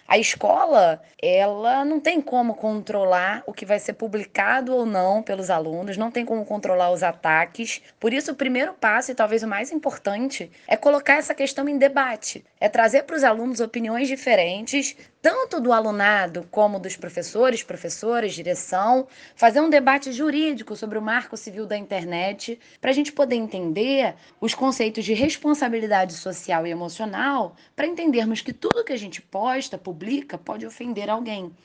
A escola, ela não tem como controlar o que vai ser publicado ou não pelos alunos, não tem como controlar os ataques. Por isso, o primeiro passo, e talvez o mais importante, é colocar essa questão em debate. É trazer para os alunos opiniões diferentes, tanto do alunado como dos professores, professoras, direção, fazer um debate jurídico sobre o marco civil da internet, para a gente poder entender os conceitos de responsabilidade social e emocional, para entendermos que tudo que a gente posta, publica, pode ofender alguém.